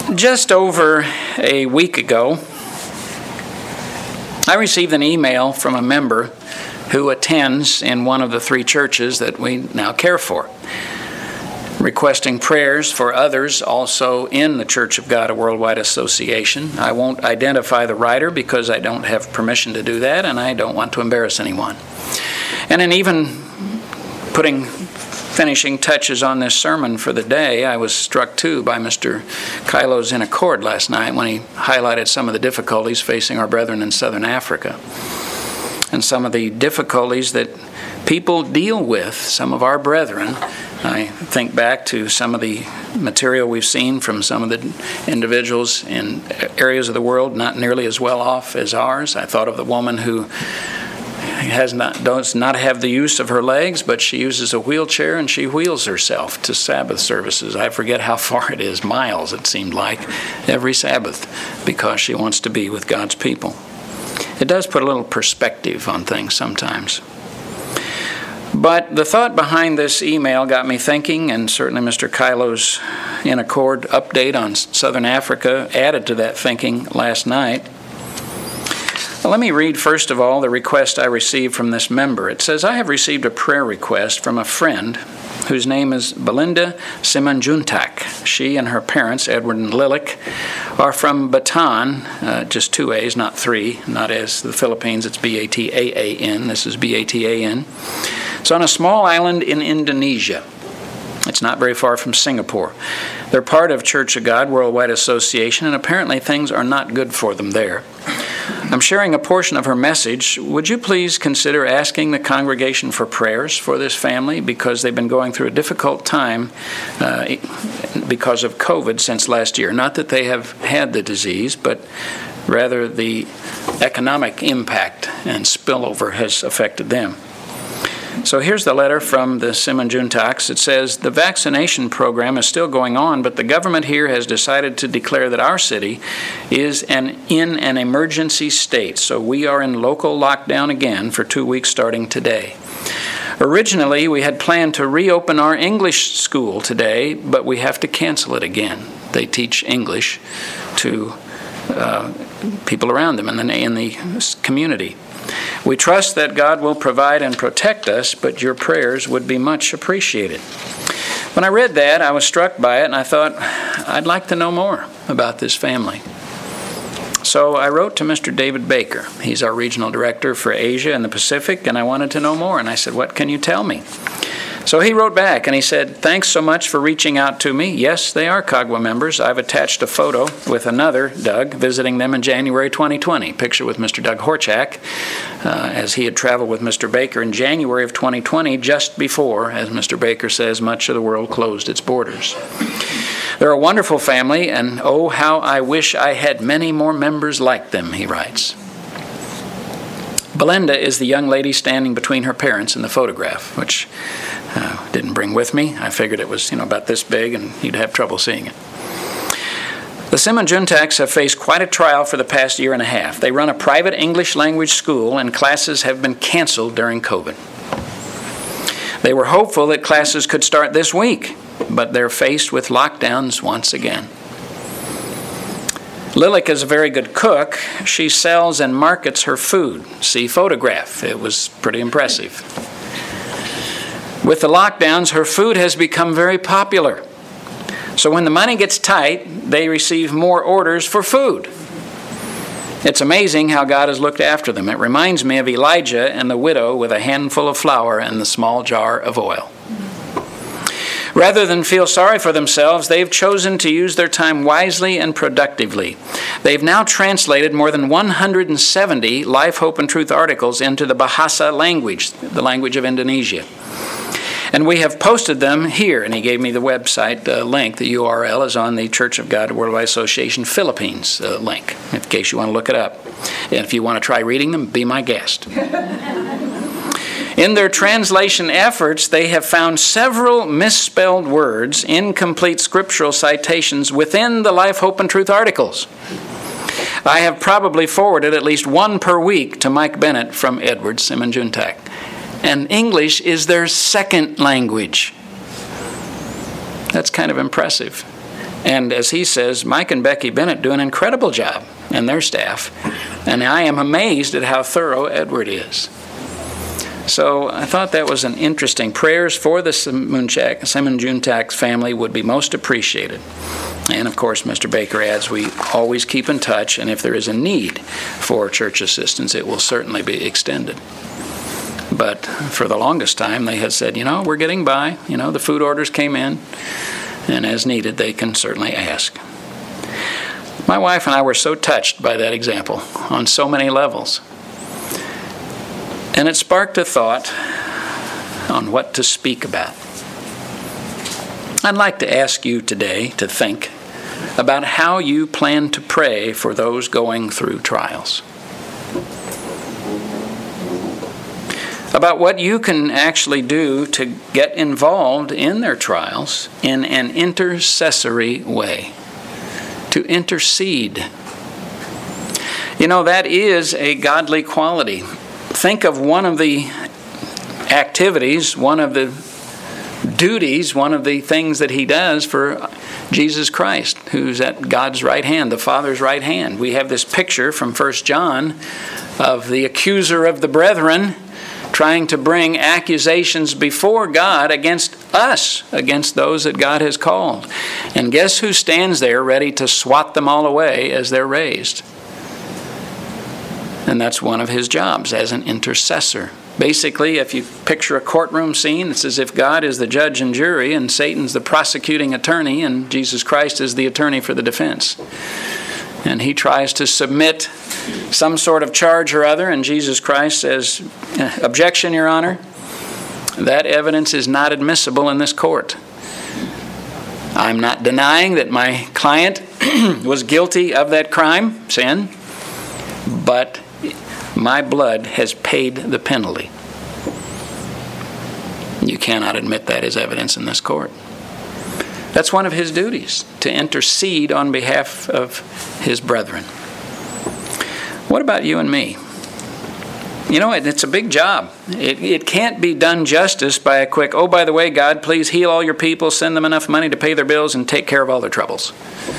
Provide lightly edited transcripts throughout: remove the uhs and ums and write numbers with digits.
Just over a week ago, I received an email from a member who attends in one of the three churches that we now care for, requesting prayers for others also in the Church of God, a Worldwide Association. I won't identify the writer because I don't have permission to do that, and I don't want to embarrass anyone. And in even finishing touches on this sermon for the day, I was struck too by Mr. Kylo's in accord last night when he highlighted some of the difficulties facing our brethren in Southern Africa and some of the difficulties that people deal with, some of our brethren. I think back to some of the material we've seen from some of the individuals in areas of the world not nearly as well off as ours. I thought of the woman who does not have the use of her legs, but she uses a wheelchair and she wheels herself to Sabbath services. I forget how far it is, miles it seemed like, every Sabbath, because she wants to be with God's people. It does put a little perspective on things sometimes. But the thought behind this email got me thinking, and certainly Mr. Kylo's in accord update on Southern Africa added to that thinking last night. Let me read, first of all, the request I received from this member. It says, I have received a prayer request from a friend whose name is Belinda Simanjuntak. She and her parents, Edward and Lilik, are from Bataan, just two A's, not three, not as the Philippines, it's B-A-T-A-A-N. This is B-A-T-A-N. It's on a small island in Indonesia. It's not very far from Singapore. They're part of Church of God, Worldwide Association, and apparently things are not good for them there. I'm sharing a portion of her message. Would you please consider asking the congregation for prayers for this family because they've been going through a difficult time because of COVID since last year. Not that they have had the disease, but rather the economic impact and spillover has affected them. So here's the letter from the Simanjuntaks. It says, the vaccination program is still going on, but the government here has decided to declare that our city is in an emergency state. So we are in local lockdown again for 2 weeks starting today. Originally, we had planned to reopen our English school today, but we have to cancel it again. They teach English to people around them in the community. We trust that God will provide and protect us, but your prayers would be much appreciated. When I read that, I was struck by it, and I thought, I'd like to know more about this family. So I wrote to Mr. David Baker. He's our regional director for Asia and the Pacific, and I wanted to know more. And I said, what can you tell me? So he wrote back, and he said, thanks so much for reaching out to me. Yes, they are CAGWA members. I've attached a photo with another Doug visiting them in January 2020. Picture with Mr. Doug Horchak, as he had traveled with Mr. Baker in January of 2020, just before, as Mr. Baker says, much of the world closed its borders. They're a wonderful family, and oh, how I wish I had many more members like them, he writes. Belinda is the young lady standing between her parents in the photograph, which didn't bring with me. I figured it was, about this big, and you'd have trouble seeing it. The Simanjuntaks have faced quite a trial for the past year and a half. They run a private English language school, and classes have been canceled during COVID. They were hopeful that classes could start this week, but they're faced with lockdowns once again. Lilik is a very good cook. She sells and markets her food. See photograph. It was pretty impressive. With the lockdowns, her food has become very popular. So when the money gets tight, they receive more orders for food. It's amazing how God has looked after them. It reminds me of Elijah and the widow with a handful of flour and the small jar of oil. Rather than feel sorry for themselves, they've chosen to use their time wisely and productively. They've now translated more than 170 Life, Hope, and Truth articles into the Bahasa language, the language of Indonesia. And we have posted them here, and he gave me the website link. The URL is on the Church of God Worldwide Association Philippines link, in case you want to look it up. And if you want to try reading them, be my guest. In their translation efforts, they have found several misspelled words, incomplete scriptural citations within the Life, Hope, and Truth articles. I have probably forwarded at least one per week to Mike Bennett from Edward Simanjuntak. And English is their second language. That's kind of impressive. And as he says, Mike and Becky Bennett do an incredible job, and their staff. And I am amazed at how thorough Edward is. So I thought that was an interesting. Prayers for the Simonjuntak family would be most appreciated. And of course, Mr. Baker adds, we always keep in touch, and if there is a need for church assistance, it will certainly be extended. But for the longest time, they had said, we're getting by. The food orders came in, and as needed, they can certainly ask. My wife and I were so touched by that example on so many levels. And it sparked a thought on what to speak about. I'd like to ask you today to think about how you plan to pray for those going through trials. About what you can actually do to get involved in their trials in an intercessory way. To intercede. That is a godly quality. Think of one of the activities, one of the duties, one of the things that he does for Jesus Christ, who's at God's right hand, the Father's right hand. We have this picture from 1 John of the accuser of the brethren trying to bring accusations before God against us, against those that God has called. And guess who stands there ready to swat them all away as they're raised? And that's one of his jobs as an intercessor. Basically, if you picture a courtroom scene, it's as if God is the judge and jury and Satan's the prosecuting attorney and Jesus Christ is the attorney for the defense. And he tries to submit some sort of charge or other, and Jesus Christ says, "Objection, Your Honor. That evidence is not admissible in this court. I'm not denying that my client was guilty of that crime, sin, but my blood has paid the penalty. You cannot admit that as evidence in this court." That's one of his duties, to intercede on behalf of his brethren. What about you and me? It's a big job. It can't be done justice by a quick, "Oh, by the way, God, please heal all your people, send them enough money to pay their bills, and take care of all their troubles."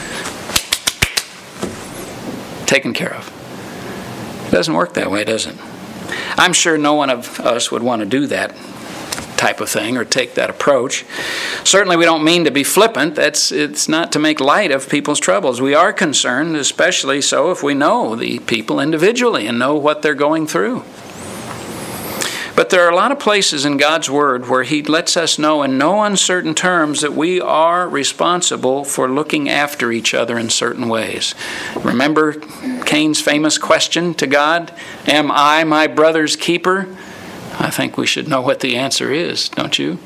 Taken care of. It doesn't work that way, does it? I'm sure no one of us would want to do that type of thing or take that approach. Certainly we don't mean to be flippant. It's not to make light of people's troubles. We are concerned, especially so if we know the people individually and know what they're going through. But there are a lot of places in God's Word where He lets us know in no uncertain terms that we are responsible for looking after each other in certain ways. Remember Cain's famous question to God, "Am I my brother's keeper?" I think we should know what the answer is, don't you?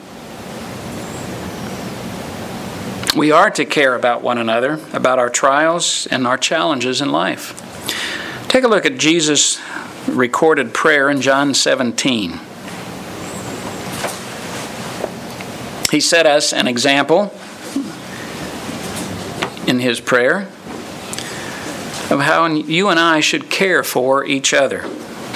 We are to care about one another, about our trials and our challenges in life. Take a look at Jesus' recorded prayer in John 17. He set us an example in His prayer of how you and I should care for each other.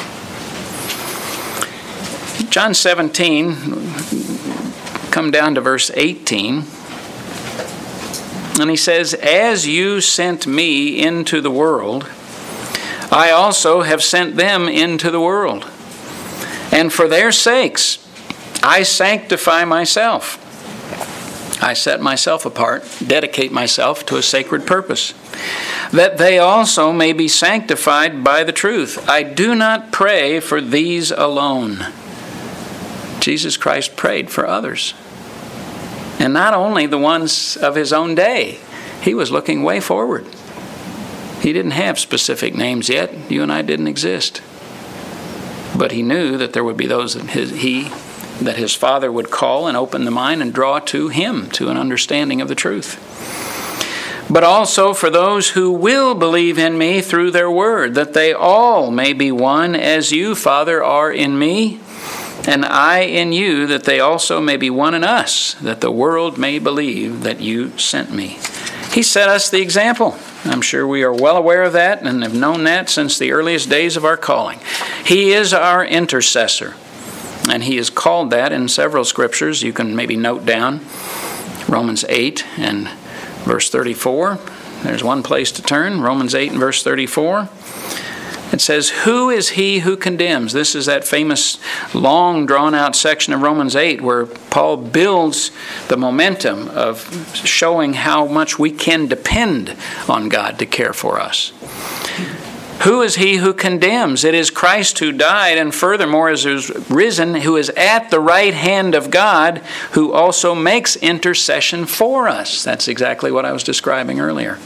John 17, come down to verse 18, and He says, "As you sent me into the world, I also have sent them into the world. And for their sakes, I sanctify myself. I set myself apart, dedicate myself to a sacred purpose, that they also may be sanctified by the truth. I do not pray for these alone." Jesus Christ prayed for others. And not only the ones of His own day. He was looking way forward. He didn't have specific names yet. You and I didn't exist. But He knew that there would be those that His Father would call and open the mind and draw to Him, to an understanding of the truth. But also for those who will believe in me through their word, that they all may be one, as you, Father, are in me, and I in you, that they also may be one in us, that the world may believe that you sent me. He set us the example. I'm sure we are well aware of that and have known that since the earliest days of our calling. He is our intercessor, and He is called that in several scriptures. You can maybe note down Romans 8 and Verse 34, there's one place to turn, Romans 8 and verse 34. It says, who is he who condemns? This is that famous long drawn-out section of Romans 8 where Paul builds the momentum of showing how much we can depend on God to care for us. Who is he who condemns? It is Christ who died, and furthermore is risen, who is at the right hand of God, who also makes intercession for us. That's exactly what I was describing earlier.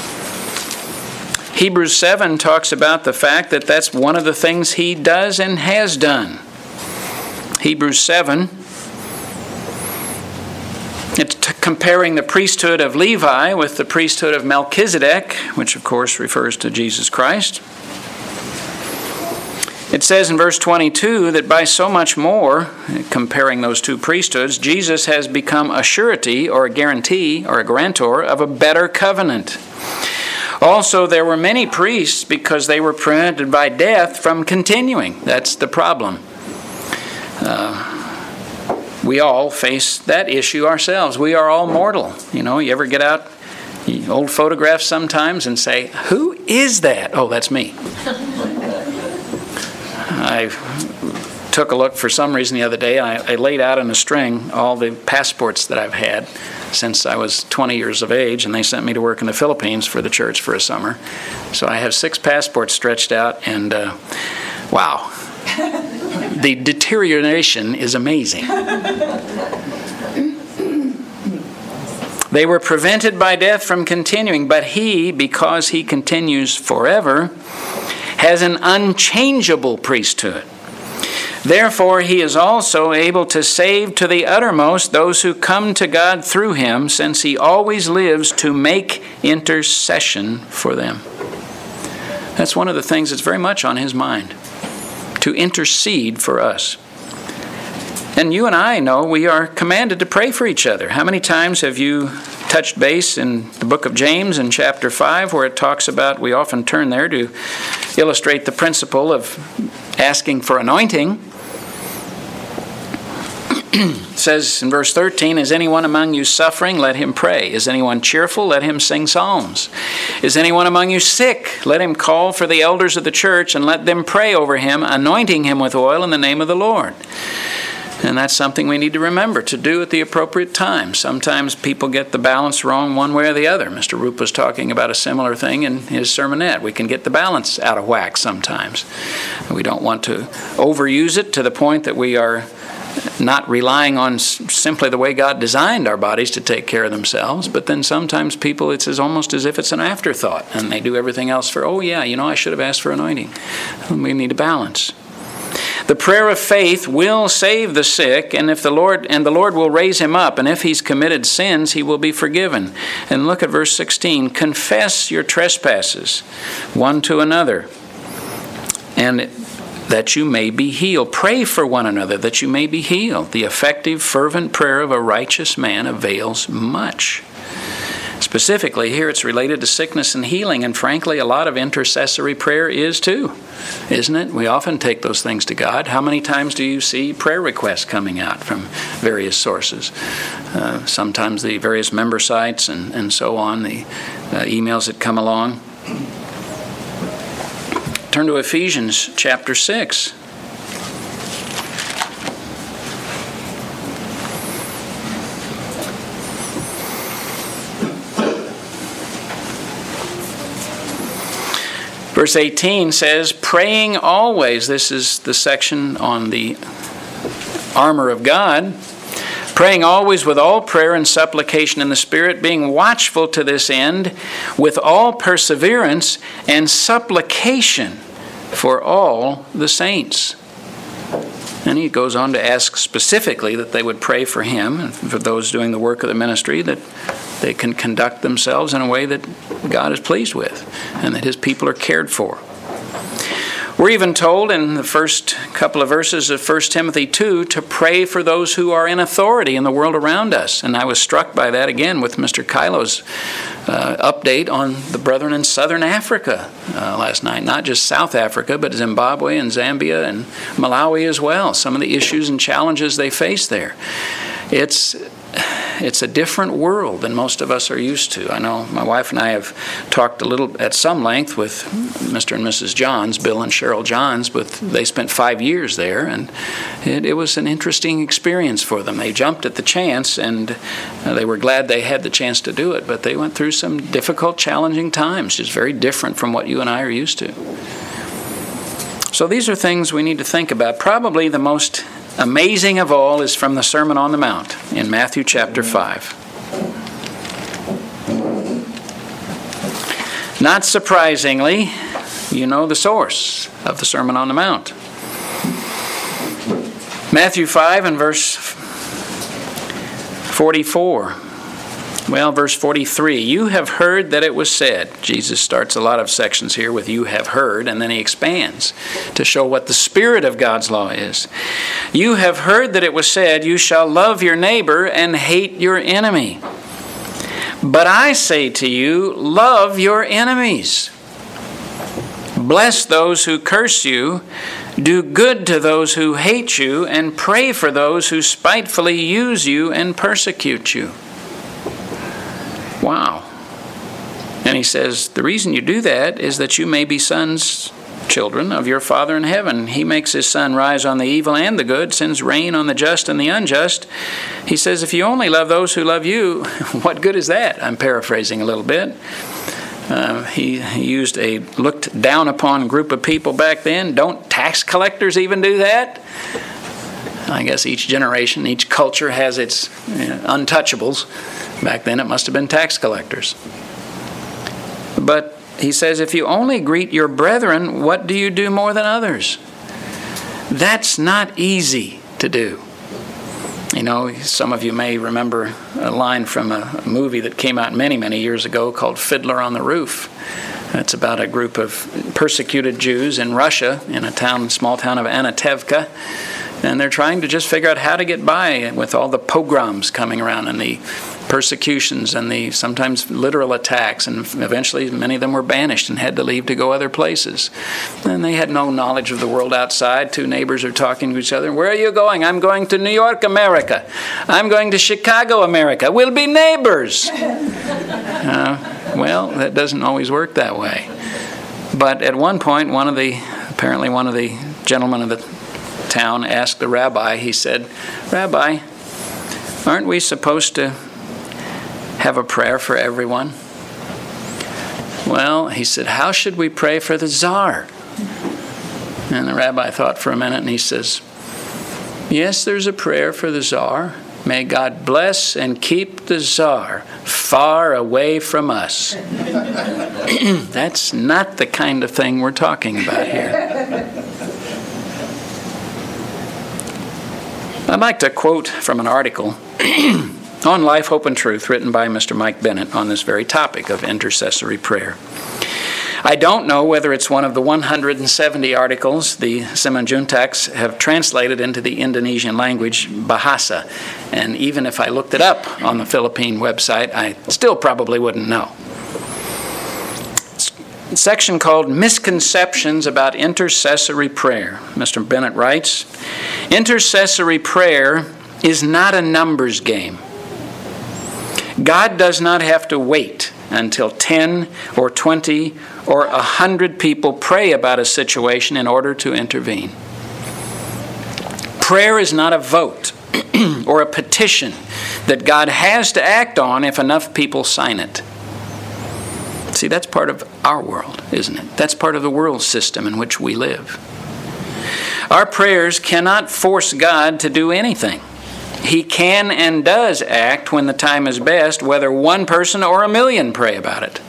Hebrews 7 talks about the fact that that's one of the things he does and has done. Hebrews 7, it's comparing the priesthood of Levi with the priesthood of Melchizedek, which of course refers to Jesus Christ. It says in verse 22 that by so much more, comparing those two priesthoods, Jesus has become a surety or a guarantee or a guarantor of a better covenant. Also, there were many priests because they were prevented by death from continuing. That's the problem. We all face that issue ourselves. We are all mortal. You ever get out old photographs sometimes and say, who is that? Oh, that's me. I took a look for some reason the other day. I laid out in a string all the passports that I've had since I was 20 years of age, and they sent me to work in the Philippines for the church for a summer. So I have 6 passports stretched out, and wow. The deterioration is amazing. They were prevented by death from continuing, but he, because he continues forever, has an unchangeable priesthood. Therefore, he is also able to save to the uttermost those who come to God through him, since he always lives to make intercession for them. That's one of the things that's very much on his mind, to intercede for us. And you and I know we are commanded to pray for each other. How many times have you touched base in the book of James in chapter 5 where it talks about, we often turn there to illustrate the principle of asking for anointing. It says in verse 13, is anyone among you suffering? Let him pray. Is anyone cheerful? Let him sing psalms. Is anyone among you sick? Let him call for the elders of the church and let them pray over him, anointing him with oil in the name of the Lord. And that's something we need to remember to do at the appropriate time. Sometimes people get the balance wrong one way or the other. Mr. Roop was talking about a similar thing in his sermonette. We can get the balance out of whack sometimes. We don't want to overuse it to the point that we are not relying on simply the way God designed our bodies to take care of themselves, but then sometimes people, it's almost as if it's an afterthought, and they do everything else for, I should have asked for anointing. We need a balance. The prayer of faith will save the sick, and the Lord will raise him up, and if he's committed sins, he will be forgiven. And look at verse 16. Confess your trespasses one to another, and that you may be healed. Pray for one another that you may be healed. The effective, fervent prayer of a righteous man avails much. Specifically, here it's related to sickness and healing, and frankly, a lot of intercessory prayer is too, isn't it? We often take those things to God. How many times do you see prayer requests coming out from various sources? Sometimes the various member sites and so on, the emails that come along. Turn to Ephesians chapter 6. Verse 18 says, praying always. This is the section on the armor of God. Praying always with all prayer and supplication in the Spirit, being watchful to this end, with all perseverance and supplication for all the saints. And he goes on to ask specifically that they would pray for him and for those doing the work of the ministry, that they can conduct themselves in a way that God is pleased with and that his people are cared for. We're even told in the first couple of verses of 1 Timothy 2 to pray for those who are in authority in the world around us. And I was struck by that again with Mr. Kylo's update on the brethren in southern Africa last night. Not just South Africa, but Zimbabwe and Zambia and Malawi as well. Some of the issues and challenges they face there. It's it's a different world than most of us are used to. I know my wife and I have talked a little at some length with Mr. and Mrs. Johns, Bill and Cheryl Johns, but they spent 5 years there, and it was an interesting experience for them. They jumped at the chance, and they were glad they had the chance to do it, but they went through some difficult, challenging times, just very different from what you and I are used to. So these are things we need to think about. Probably the most amazing of all is from the Sermon on the Mount in Matthew chapter 5. Not surprisingly, you know the source of the Sermon on the Mount. Matthew 5 and verse 44. Well, verse 43, you have heard that it was said. Jesus starts a lot of sections here with you have heard, and then he expands to show what the spirit of God's law is. You have heard that it was said, you shall love your neighbor and hate your enemy. But I say to you, love your enemies. Bless those who curse you. Do good to those who hate you, and pray for those who spitefully use you and persecute you. Wow. And he says, the reason you do that is that you may be sons, children of your Father in heaven. He makes his sun rise on the evil and the good, sends rain on the just and the unjust. He says, if you only love those who love you, what good is that? I'm paraphrasing a little bit. He used a looked down upon group of people back then. Don't tax collectors even do that? I guess each generation, each culture has its untouchables. Back then it must have been tax collectors. But he says, if you only greet your brethren, what do you do more than others? That's not easy to do. You know, some of you may remember a line from a movie that came out many, many years ago called Fiddler on the Roof. It's about a group of persecuted Jews in Russia in a small town of Anatevka. And they're trying to just figure out how to get by with all the pogroms coming around and the persecutions and the sometimes literal attacks. And eventually many of them were banished and had to leave to go other places. And they had no knowledge of the world outside. Two neighbors are talking to each other. Where are you going? I'm going to New York, America. I'm going to Chicago, America. We'll be neighbors. Well, that doesn't always work that way. But at one point, apparently one of the gentlemen of the town asked the rabbi, he said, Rabbi, aren't we supposed to have a prayer for everyone? Well, he said, how should we pray for the czar? And the rabbi thought for a minute and he says, yes, there's a prayer for the czar. May God bless and keep the czar far away from us. That's not the kind of thing we're talking about here. I'd like to quote from an article on Life, Hope, and Truth written by Mr. Mike Bennett on this very topic of intercessory prayer. I don't know whether it's one of the 170 articles the Simanjuntaks have translated into the Indonesian language, Bahasa. And even if I looked it up on the Philippine website, I still probably wouldn't know. A section called Misconceptions About Intercessory Prayer. Mr. Bennett writes, intercessory prayer is not a numbers game. God does not have to wait until 10 or 20 or 100 people pray about a situation in order to intervene. Prayer is not a vote or a petition that God has to act on if enough people sign it. See, that's part of our world, isn't it? That's part of the world system in which we live. Our prayers cannot force God to do anything. He can and does act when the time is best, whether one person or 1,000,000 pray about it.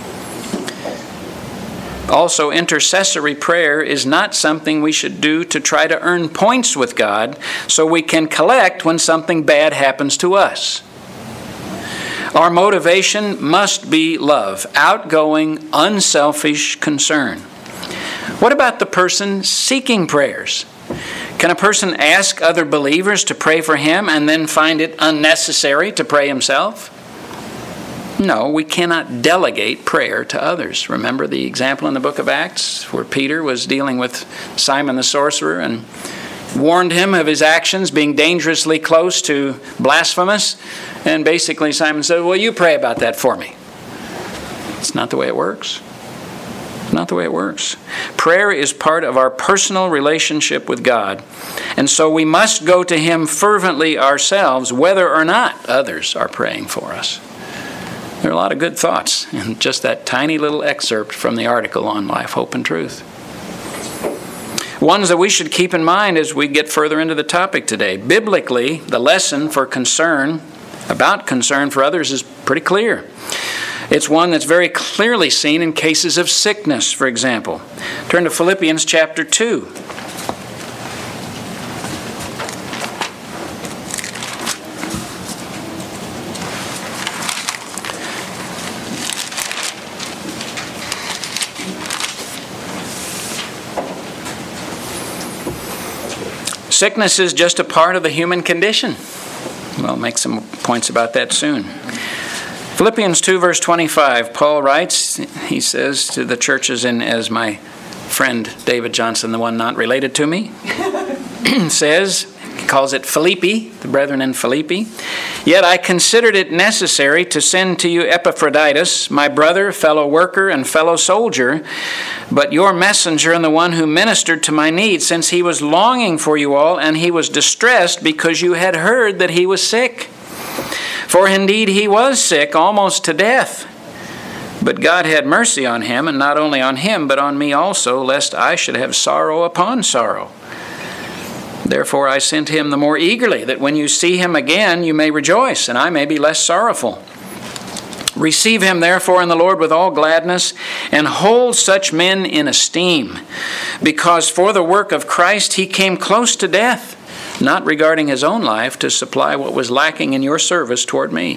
Also, intercessory prayer is not something we should do to try to earn points with God so we can collect when something bad happens to us. Our motivation must be love, outgoing, unselfish concern. What about the person seeking prayers? Can a person ask other believers to pray for him and then find it unnecessary to pray himself? No, we cannot delegate prayer to others. Remember the example in the book of Acts where Peter was dealing with Simon the sorcerer and warned him of his actions being dangerously close to blasphemous. And basically Simon said, well, you pray about that for me. It's not the way it works. Not the way it works. Prayer is part of our personal relationship with God. And so we must go to Him fervently ourselves, whether or not others are praying for us. There are a lot of good thoughts in just that tiny little excerpt from the article on Life, Hope, and Truth. Ones that we should keep in mind as we get further into the topic today. Biblically, the lesson for concern for others is pretty clear. It's one that's very clearly seen in cases of sickness, for example. Turn to Philippians chapter 2. Sickness is just a part of the human condition. We'll make some points about that soon. Philippians 2, verse 25, Paul writes, he says to the churches, and as my friend David Johnson, the one not related to me, says, he calls it Philippi, the brethren in Philippi. Yet I considered it necessary to send to you Epaphroditus, my brother, fellow worker, and fellow soldier, but your messenger and the one who ministered to my need, since he was longing for you all, and he was distressed because you had heard that he was sick. For indeed he was sick, almost to death. But God had mercy on him, and not only on him, but on me also, lest I should have sorrow upon sorrow. Therefore I sent him the more eagerly, that when you see him again you may rejoice, and I may be less sorrowful. Receive him therefore in the Lord with all gladness, and hold such men in esteem, because for the work of Christ he came close to death, not regarding his own life, to supply what was lacking in your service toward me.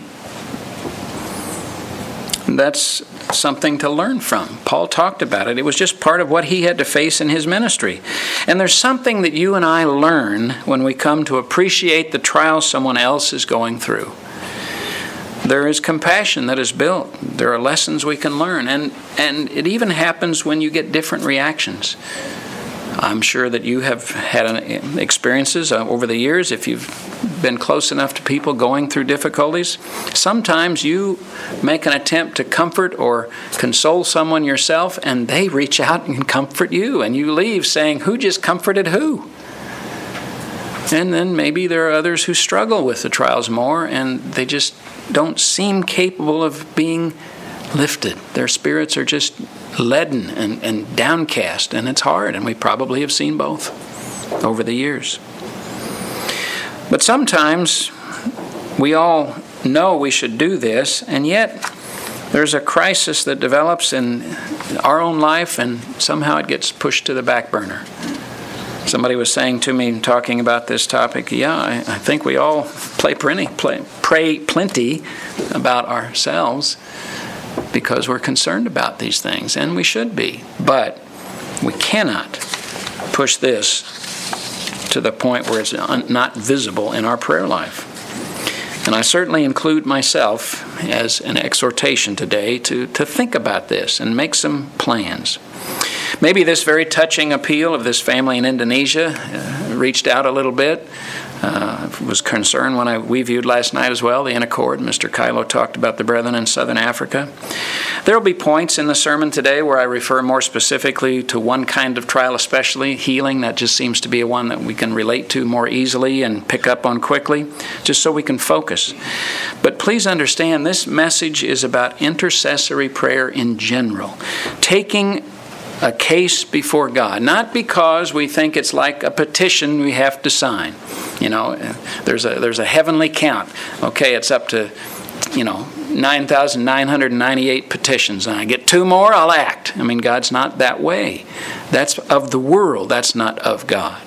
That's something to learn from. Paul talked about it. It was just part of what he had to face in his ministry. And there's something that you and I learn when we come to appreciate the trial someone else is going through. There is compassion that is built. There are lessons we can learn. And it even happens when you get different reactions. I'm sure that you have had experiences over the years, if you've been close enough to people going through difficulties. Sometimes you make an attempt to comfort or console someone yourself, and they reach out and comfort you, and you leave saying, who just comforted who? And then maybe there are others who struggle with the trials more, and they just don't seem capable of being lifted. Their spirits are just leaden and downcast, and it's hard, and we probably have seen both over the years. But sometimes we all know we should do this, and yet there's a crisis that develops in our own life, and somehow it gets pushed to the back burner. Somebody was saying to me, talking about this topic, I think we all pray plenty about ourselves, because we're concerned about these things, and we should be. But we cannot push this to the point where it's not visible in our prayer life. And I certainly include myself as an exhortation today to think about this and make some plans. Maybe this very touching appeal of this family in Indonesia reached out a little bit. Was concerned when we viewed last night as well, the Inner Accord. Mr. Kylo talked about the brethren in Southern Africa. There will be points in the sermon today where I refer more specifically to one kind of trial, especially healing. That just seems to be one that we can relate to more easily and pick up on quickly, just so we can focus. But please understand, this message is about intercessory prayer in general. Taking a case before God, not because we think it's like a petition we have to sign. There's a heavenly count. Okay, it's up to 9,998 petitions, and I get 2 more, I'll act. God's not that way. That's of the world. That's not of God.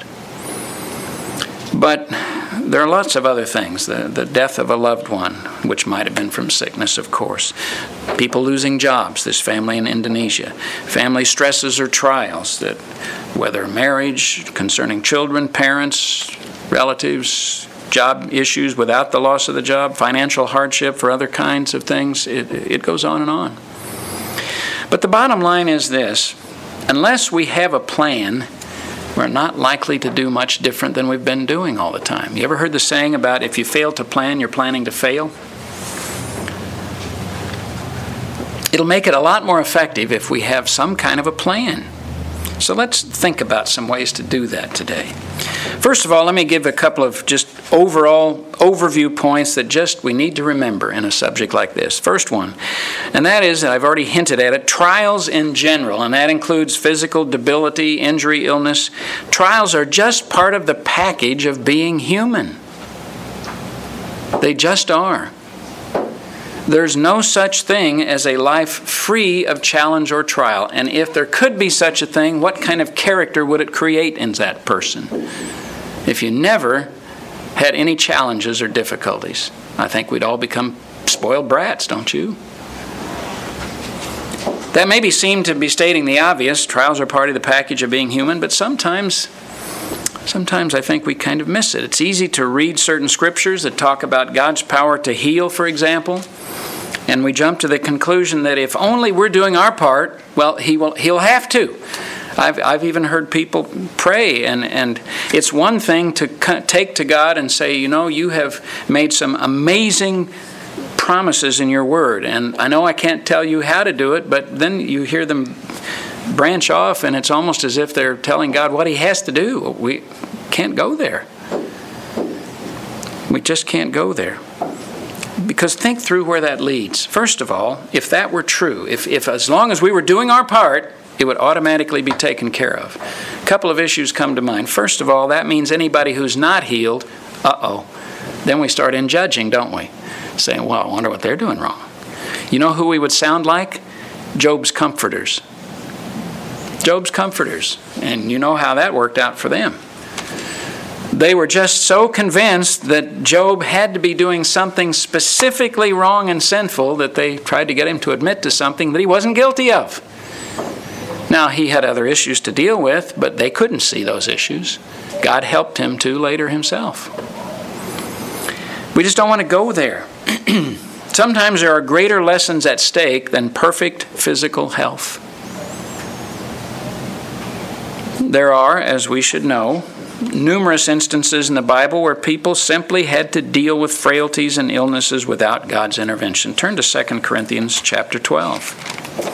But there are lots of other things. The death of a loved one, which might have been from sickness, of course. People losing jobs, this family in Indonesia. Family stresses or trials, that whether marriage, concerning children, parents, relatives, job issues without the loss of the job, financial hardship for other kinds of things. It goes on and on. But the bottom line is this: unless we have a plan, we're not likely to do much different than we've been doing all the time. You ever heard the saying about if you fail to plan, you're planning to fail? It'll make it a lot more effective if we have some kind of a plan. So let's think about some ways to do that today. First of all, let me give a couple of just overall overview points that just we need to remember in a subject like this. First one, and that is, I've already hinted at it, trials in general, and that includes physical debility, injury, illness. Trials are just part of the package of being human. They just are. There's no such thing as a life free of challenge or trial. And if there could be such a thing, what kind of character would it create in that person? If you never had any challenges or difficulties, I think we'd all become spoiled brats, don't you? That maybe seem to be stating the obvious. Trials are part of the package of being human, but sometimes I think we kind of miss it. It's easy to read certain scriptures that talk about God's power to heal, for example, and we jump to the conclusion that if only we're doing our part, well, he'll have to. I've even heard people pray, and it's one thing to take to God and say, you know, you have made some amazing promises in your word, and I know I can't tell you how to do it, but then you hear them branch off, and it's almost as if they're telling God what he has to do. We can't go there. We just can't go there. Because think through where that leads. First of all, if that were true, if as long as we were doing our part, it would automatically be taken care of. A couple of issues come to mind. First of all, that means anybody who's not healed, then we start in judging, don't we? Saying, well, I wonder what they're doing wrong. You know who we would sound like? Job's comforters. Job's comforters. And you know how that worked out for them. They were just so convinced that Job had to be doing something specifically wrong and sinful that they tried to get him to admit to something that he wasn't guilty of. Now, he had other issues to deal with, but they couldn't see those issues. God helped him to later himself. We just don't want to go there. Sometimes there are greater lessons at stake than perfect physical health. There are, as we should know, numerous instances in the Bible where people simply had to deal with frailties and illnesses without God's intervention. Turn to 2 Corinthians chapter 12.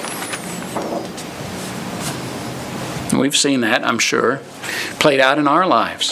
We've seen that, I'm sure, played out in our lives.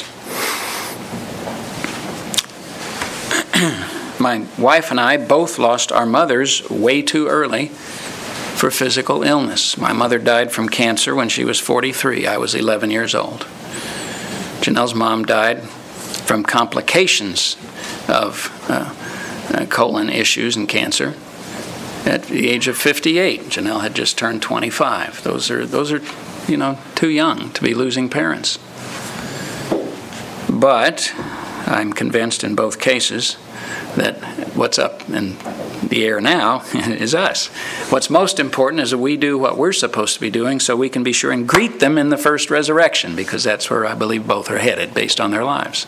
My wife and I both lost our mothers way too early for physical illness. My mother died from cancer when she was 43. I was 11 years old. Janelle's mom died from complications of colon issues and cancer at the age of 58. Janelle had just turned 25. Those are too young to be losing parents. But I'm convinced in both cases that what's up in the air now is us. What's most important is that we do what we're supposed to be doing so we can be sure and greet them in the first resurrection, because that's where I believe both are headed based on their lives.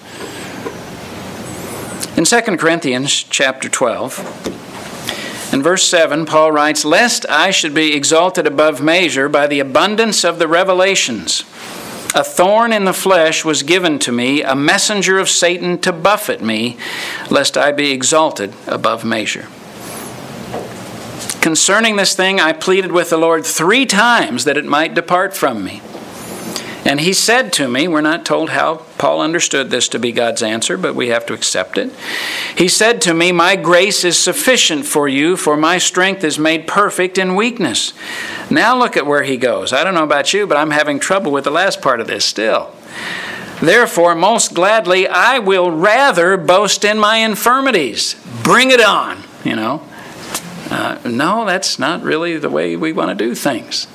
In 2 Corinthians chapter 12, in verse 7, Paul writes, "Lest I should be exalted above measure by the abundance of the revelations, a thorn in the flesh was given to me, a messenger of Satan to buffet me, lest I be exalted above measure. Concerning this thing, I pleaded with the Lord 3 times that it might depart from me. And he said to me," we're not told how Paul understood this to be God's answer, but we have to accept it. "He said to me, my grace is sufficient for you, for my strength is made perfect in weakness." Now look at where he goes. I don't know about you, but I'm having trouble with the last part of this still. "Therefore, most gladly, I will rather boast in my infirmities." Bring it on, No, that's not really the way we want to do things.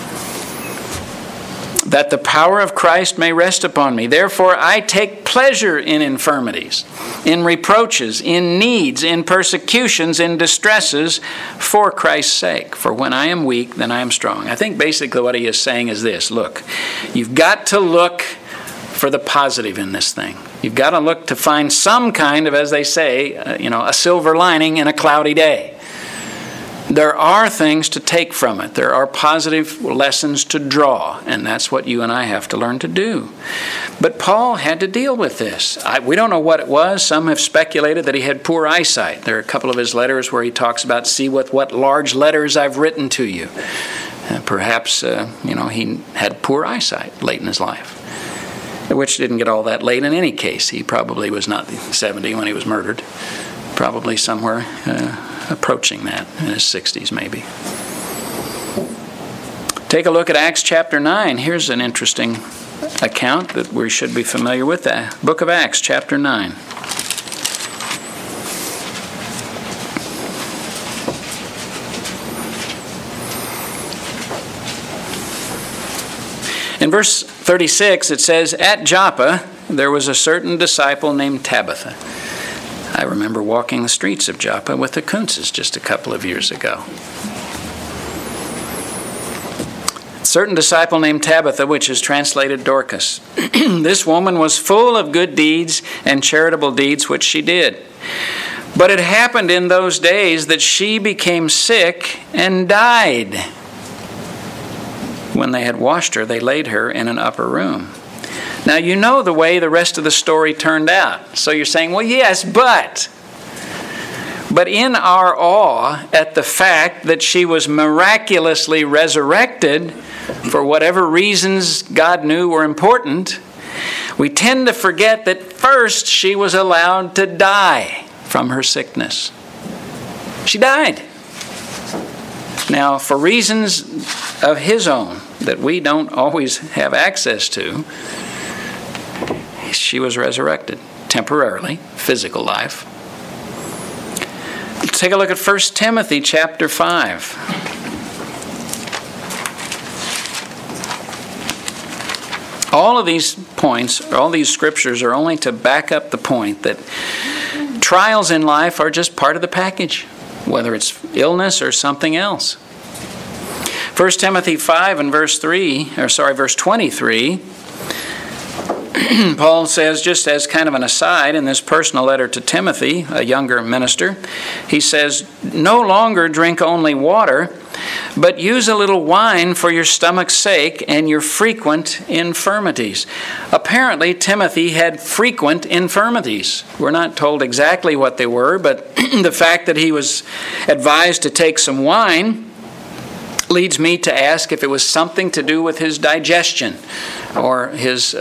"That the power of Christ may rest upon me. Therefore, I take pleasure in infirmities, in reproaches, in needs, in persecutions, in distresses, for Christ's sake. For when I am weak, then I am strong." I think basically what he is saying is this. Look, you've got to look for the positive in this thing. You've got to look to find some kind of, as they say, a silver lining in a cloudy day. There are things to take from it. There are positive lessons to draw, and that's what you and I have to learn to do. But Paul had to deal with this. We don't know what it was. Some have speculated that he had poor eyesight. There are a couple of his letters where he talks about, see with what large letters I've written to you. Perhaps, he had poor eyesight late in his life, which didn't get all that late in any case. He probably was not 70 when he was murdered. Probably somewhere approaching that, in his 60s maybe. Take a look at Acts chapter 9. Here's an interesting account that we should be familiar with. The book of Acts chapter 9. In verse 36 it says, at Joppa there was a certain disciple named Tabitha. I remember walking the streets of Joppa with the Kuntzes just a couple of years ago. A certain disciple named Tabitha, which is translated Dorcas. This woman was full of good deeds and charitable deeds which she did. But it happened in those days that she became sick and died. When they had washed her, they laid her in an upper room. Now, you know the way the rest of the story turned out. So you're saying, well, yes, but in our awe at the fact that she was miraculously resurrected for whatever reasons God knew were important, we tend to forget that first she was allowed to die from her sickness. She died. Now, for reasons of his own that we don't always have access to, she was resurrected temporarily, physical life. Let's take a look at 1 Timothy chapter 5. All of these points, all these scriptures are only to back up the point that trials in life are just part of the package, whether it's illness or something else. 1 Timothy 5 and verse 23, Paul says, just as kind of an aside in this personal letter to Timothy, a younger minister, he says, no longer drink only water, but use a little wine for your stomach's sake and your frequent infirmities. Apparently, Timothy had frequent infirmities. We're not told exactly what they were, but the fact that he was advised to take some wine leads me to ask if it was something to do with his digestion or his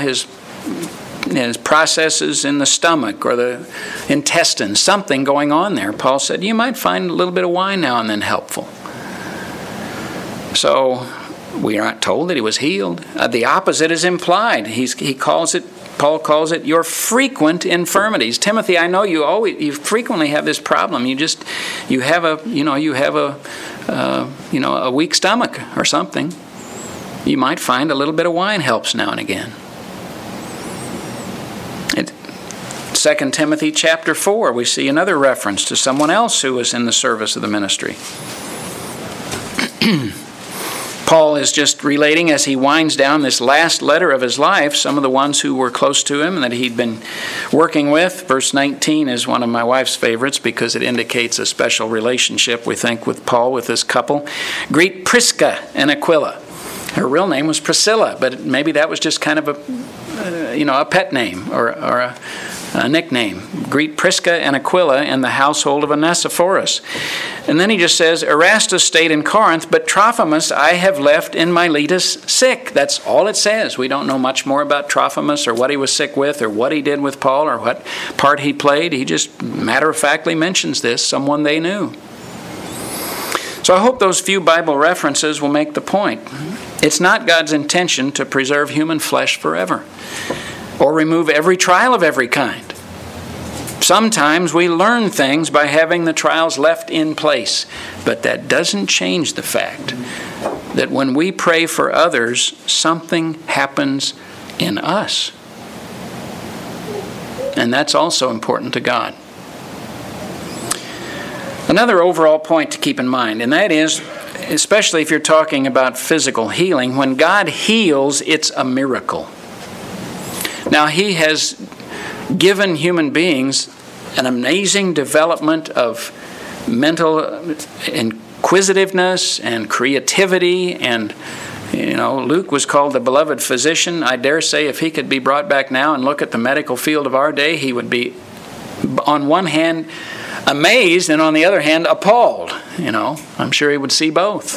processes in the stomach or the intestines, something going on there. Paul said, you might find a little bit of wine now and then helpful. So we aren't told that he was healed. The opposite is implied. Paul calls it your frequent infirmities. Timothy, I know you frequently have this problem. You have a weak stomach or something. You might find a little bit of wine helps now and again. 2 Timothy chapter 4, we see another reference to someone else who was in the service of the ministry. Paul is just relating as he winds down this last letter of his life, some of the ones who were close to him and that he'd been working with. Verse 19 is one of my wife's favorites because it indicates a special relationship, we think, with Paul, with this couple. Greet Prisca and Aquila. Her real name was Priscilla, but maybe that was just kind of a pet name or a nickname. Greet Prisca and Aquila and the household of Onesiphorus. And then he just says, Erastus stayed in Corinth, but Trophimus I have left in Miletus sick. That's all it says. We don't know much more about Trophimus or what he was sick with or what he did with Paul or what part he played. He just matter-of-factly mentions this, someone they knew. So I hope those few Bible references will make the point. It's not God's intention to preserve human flesh forever or remove every trial of every kind. Sometimes we learn things by having the trials left in place, but that doesn't change the fact that when we pray for others, something happens in us. And that's also important to God. Another overall point to keep in mind, and that is, especially if you're talking about physical healing, when God heals, it's a miracle. Now, He has given human beings an amazing development of mental inquisitiveness and creativity. And, Luke was called the beloved physician. I dare say if he could be brought back now and look at the medical field of our day, he would be, on one hand, amazed, and on the other hand, appalled. I'm sure he would see both.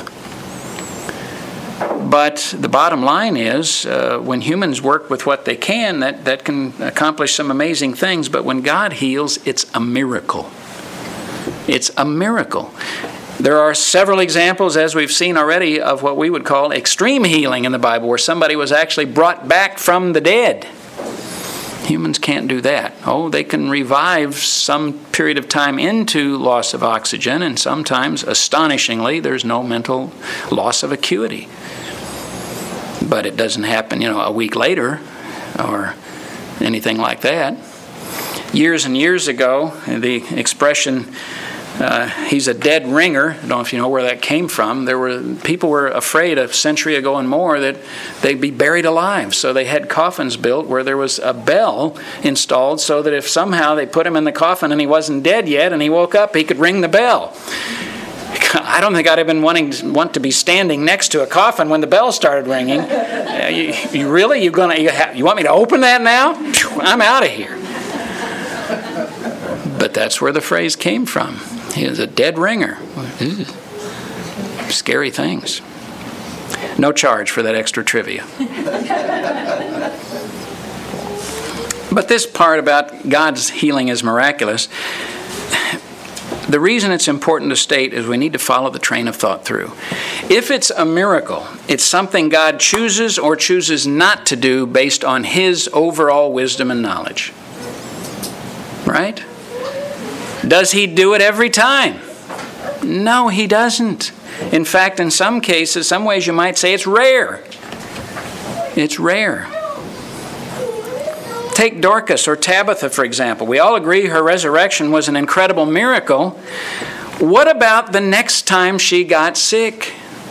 But the bottom line is, when humans work with what they can, that can accomplish some amazing things. But when God heals, it's a miracle. It's a miracle. There are several examples, as we've seen already, of what we would call extreme healing in the Bible, where somebody was actually brought back from the dead. Humans can't do that. They can revive some period of time into loss of oxygen, and sometimes, astonishingly, there's no mental loss of acuity. But it doesn't happen, a week later or anything like that. Years and years ago, the expression, he's a dead ringer, I don't know if you know where that came from. People were afraid a century ago and more that they'd be buried alive. So they had coffins built where there was a bell installed so that if somehow they put him in the coffin and he wasn't dead yet and he woke up, he could ring the bell. I don't think I'd even want to be standing next to a coffin when the bell started ringing. You really? You want me to open that now? I'm out of here. But that's where the phrase came from. He is a dead ringer. Scary things. No charge for that extra trivia. But this part about God's healing is miraculous. The reason it's important to state is we need to follow the train of thought through. If it's a miracle, it's something God chooses or chooses not to do based on His overall wisdom and knowledge. Right? Does He do it every time? No, He doesn't. In fact, in some cases, some ways you might say it's rare. It's rare. Take Dorcas or Tabitha, for example. We all agree her resurrection was an incredible miracle. What about the next time she got sick?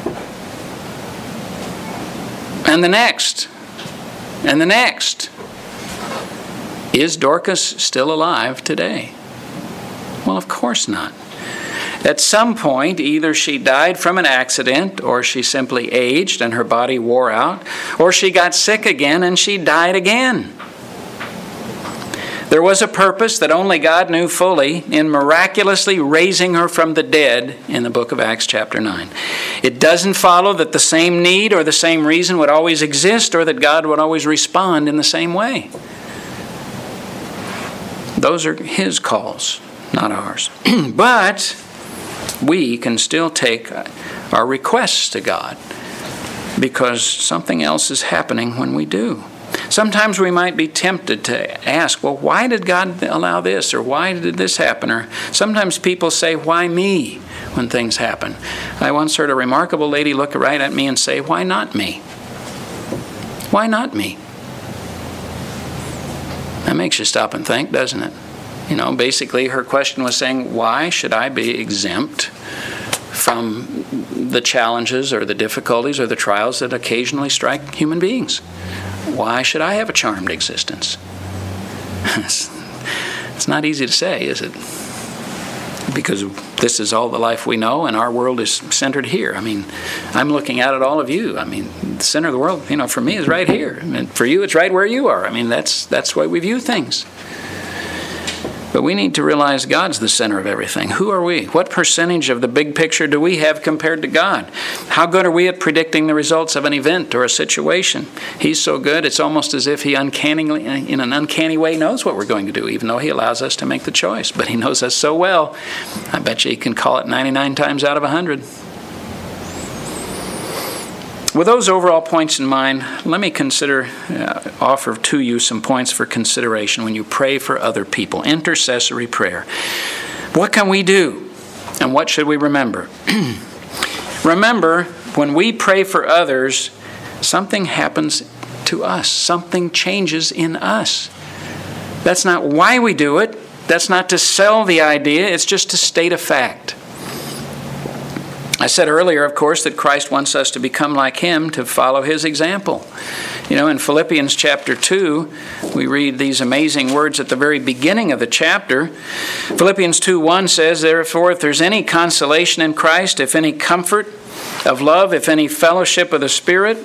And the next? And the next? Is Dorcas still alive today? Well, of course not. At some point, either she died from an accident, or she simply aged and her body wore out, or she got sick again and she died again. There was a purpose that only God knew fully in miraculously raising her from the dead in the book of Acts chapter 9. It doesn't follow that the same need or the same reason would always exist or that God would always respond in the same way. Those are His calls, not ours. But we can still take our requests to God because something else is happening when we do. Sometimes we might be tempted to ask, well, why did God allow this? Or why did this happen? Or sometimes people say, why me? When things happen. I once heard a remarkable lady look right at me and say, why not me? Why not me? That makes you stop and think, doesn't it? Basically her question was saying, why should I be exempt from the challenges or the difficulties or the trials that occasionally strike human beings? Why should I have a charmed existence? It's not easy to say, is it? Because this is all the life we know, and our world is centered here. I'm looking out at all of you. The center of the world, for me is right here. And for you, it's right where you are. That's the way we view things. But we need to realize God's the center of everything. Who are we? What percentage of the big picture do we have compared to God? How good are we at predicting the results of an event or a situation? He's so good, it's almost as if He uncannily, in an uncanny way, knows what we're going to do, even though He allows us to make the choice. But He knows us so well, I bet you He can call it 99 times out of 100. With those overall points in mind, let me offer to you some points for consideration when you pray for other people. Intercessory prayer. What can we do? And what should we remember? Remember, when we pray for others, something happens to us. Something changes in us. That's not why we do it. That's not to sell the idea. It's just to state a fact. I said earlier, of course, that Christ wants us to become like him, to follow his example. In Philippians chapter 2, we read these amazing words at the very beginning of the chapter. Philippians 2:1 says, "Therefore, if there's any consolation in Christ, if any comfort of love, if any fellowship of the Spirit,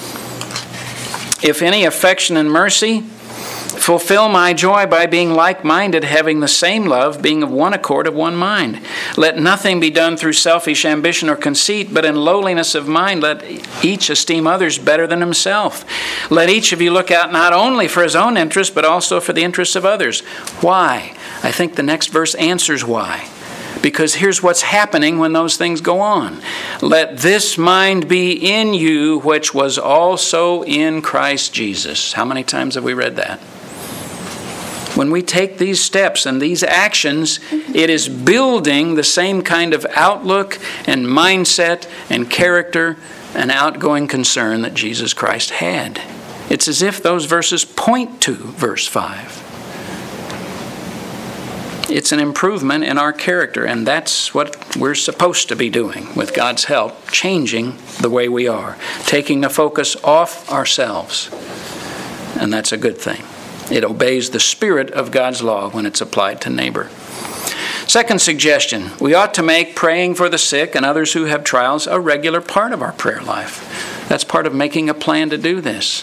if any affection and mercy, fulfill my joy by being like-minded, having the same love, being of one accord, of one mind. Let nothing be done through selfish ambition or conceit, but in lowliness of mind let each esteem others better than himself. Let each of you look out not only for his own interest, but also for the interests of others." Why? I think the next verse answers why. Because here's what's happening when those things go on. "Let this mind be in you, which was also in Christ Jesus." How many times have we read that? When we take these steps and these actions, it is building the same kind of outlook and mindset and character and outgoing concern that Jesus Christ had. It's as if those verses point to verse 5. It's an improvement in our character, and that's what we're supposed to be doing with God's help, changing the way we are, taking the focus off ourselves. And that's a good thing. It obeys the spirit of God's law when it's applied to neighbor. Second suggestion, we ought to make praying for the sick and others who have trials a regular part of our prayer life. That's part of making a plan to do this.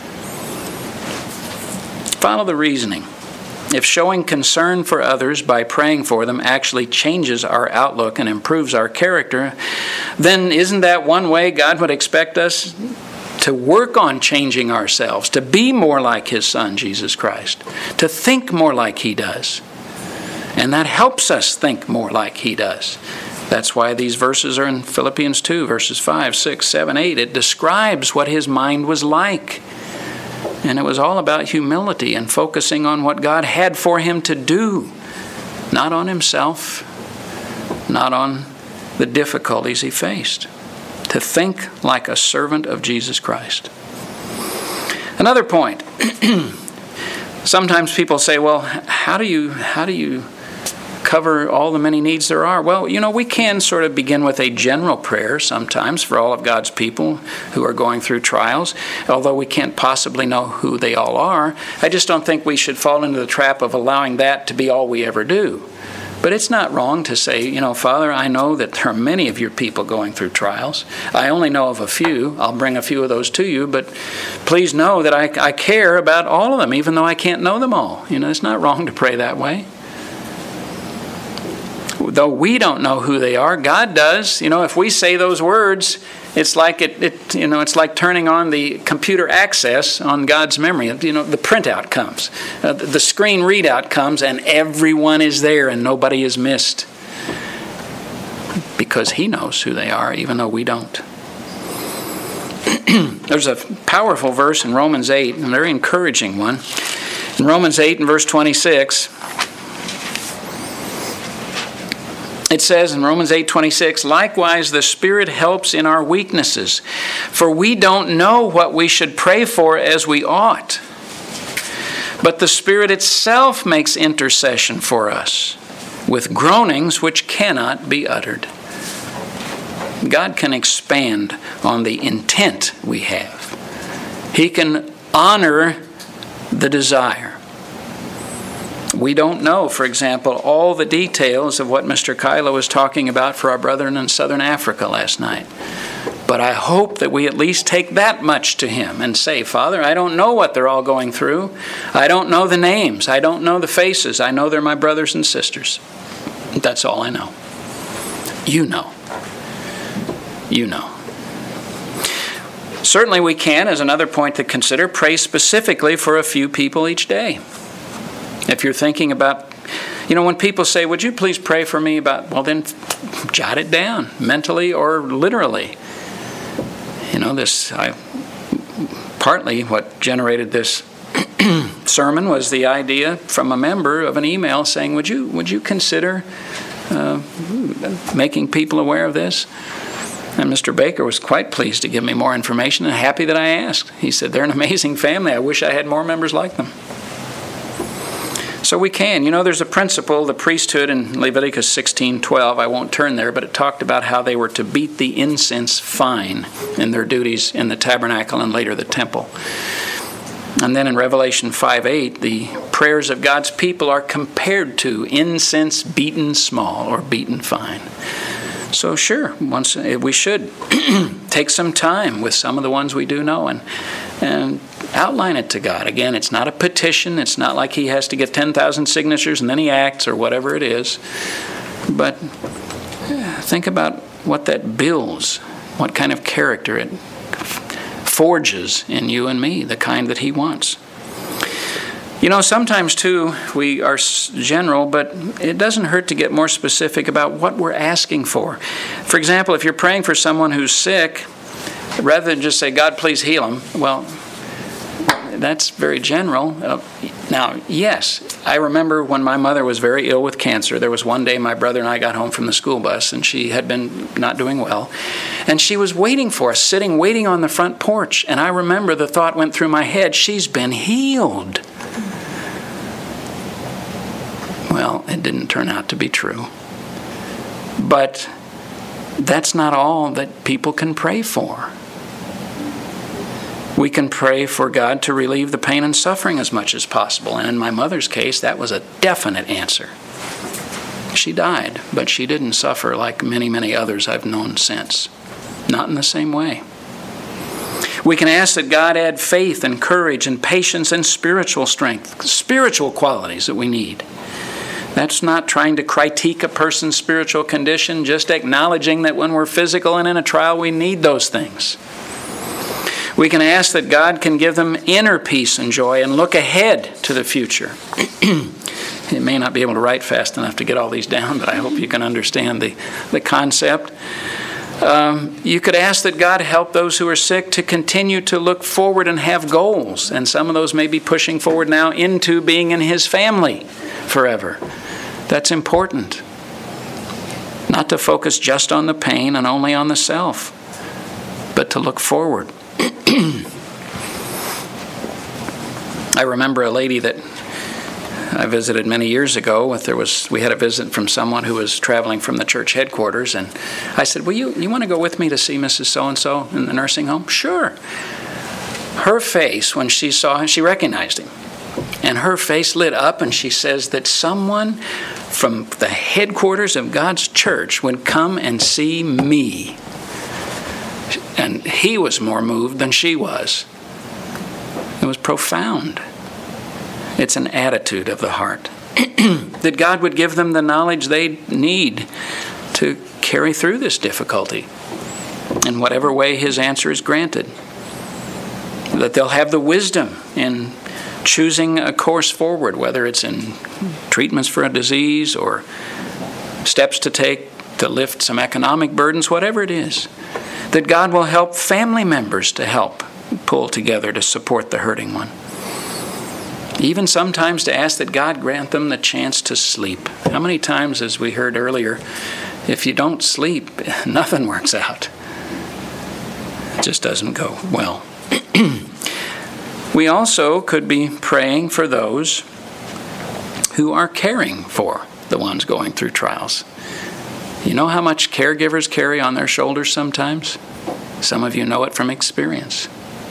Follow the reasoning. If showing concern for others by praying for them actually changes our outlook and improves our character, then isn't that one way God would expect us to work on changing ourselves, to be more like his Son, Jesus Christ, to think more like he does? And that helps us think more like he does. That's why these verses are in Philippians 2, verses 5, 6, 7, 8. It describes what his mind was like. And it was all about humility and focusing on what God had for him to do, not on himself, not on the difficulties he faced. To think like a servant of Jesus Christ. Another point. Sometimes people say, well, how do you cover all the many needs there are? Well, we can sort of begin with a general prayer sometimes for all of God's people who are going through trials, although we can't possibly know who they all are. I just don't think we should fall into the trap of allowing that to be all we ever do. But it's not wrong to say, Father, I know that there are many of your people going through trials. I only know of a few. I'll bring a few of those to you, but please know that I care about all of them, even though I can't know them all. It's not wrong to pray that way. Though we don't know who they are, God does. If we say those words, it's like it's like turning on the computer access on God's memory. The printout comes, the screen readout comes, and everyone is there, and nobody is missed, because He knows who they are, even though we don't. There's a powerful verse in Romans 8, a very encouraging one. In Romans 8 and verse 26. It says in Romans 8:26, "Likewise the Spirit helps in our weaknesses, for we don't know what we should pray for as we ought. But the Spirit itself makes intercession for us with groanings which cannot be uttered." God can expand on the intent we have. He can honor the desire. We don't know, for example, all the details of what Mr. Kylo was talking about for our brethren in Southern Africa last night. But I hope that we at least take that much to Him and say, Father, I don't know what they're all going through. I don't know the names. I don't know the faces. I know they're my brothers and sisters. That's all I know. You know. You know. Certainly we can, as another point to consider, pray specifically for a few people each day. If you're thinking about, when people say, would you please pray for me about, well then jot it down, mentally or literally. Partly what generated this sermon was the idea from a member of an email saying, would you consider making people aware of this? And Mr. Baker was quite pleased to give me more information and happy that I asked. He said, they're an amazing family. I wish I had more members like them. So we can. There's a principle, the priesthood in Leviticus 16:12. I won't turn there, but it talked about how they were to beat the incense fine in their duties in the tabernacle and later the temple. And then in Revelation 5:8, the prayers of God's people are compared to incense beaten small or beaten fine. So sure, we should take some time with some of the ones we do know and outline it to God. Again, it's not a petition. It's not like he has to get 10,000 signatures and then he acts or whatever it is. But think about what that builds, what kind of character it forges in you and me, the kind that he wants. Sometimes too, we are general, but it doesn't hurt to get more specific about what we're asking for. For example, if you're praying for someone who's sick, rather than just say, God, please heal him, well, that's very general. Now, yes, I remember when my mother was very ill with cancer. There was one day my brother and I got home from the school bus, and she had been not doing well. And she was waiting for us, waiting on the front porch. And I remember the thought went through my head, she's been healed. Well, it didn't turn out to be true. But that's not all that people can pray for. We can pray for God to relieve the pain and suffering as much as possible. And in my mother's case, that was a definite answer. She died, but she didn't suffer like many, many others I've known since. Not in the same way. We can ask that God add faith and courage and patience and spiritual strength, spiritual qualities that we need. That's not trying to critique a person's spiritual condition, just acknowledging that when we're physical and in a trial, we need those things. We can ask that God can give them inner peace and joy and look ahead to the future. You may not be able to write fast enough to get all these down, but I hope you can understand the concept. You could ask that God help those who are sick to continue to look forward and have goals. And some of those may be pushing forward now into being in his family forever. That's important. Not to focus just on the pain and only on the self, but to look forward. I remember a lady that I visited many years ago. We had a visit from someone who was traveling from the church headquarters, and I said, well, you want to go with me to see Mrs. So-and-so in the nursing home? Sure. Her face, when she saw him, she recognized him. And her face lit up, and she says that someone from the headquarters of God's church would come and see me. And he was more moved than she was. It was profound. It's an attitude of the heart. That God would give them the knowledge they need to carry through this difficulty in whatever way his answer is granted. That they'll have the wisdom in choosing a course forward, whether it's in treatments for a disease or steps to take to lift some economic burdens, whatever it is. That God will help family members to help pull together to support the hurting one. Even sometimes to ask that God grant them the chance to sleep. How many times, as we heard earlier, if you don't sleep, nothing works out. It just doesn't go well. We also could be praying for those who are caring for the ones going through trials. You know how much caregivers carry on their shoulders sometimes? Some of you know it from experience.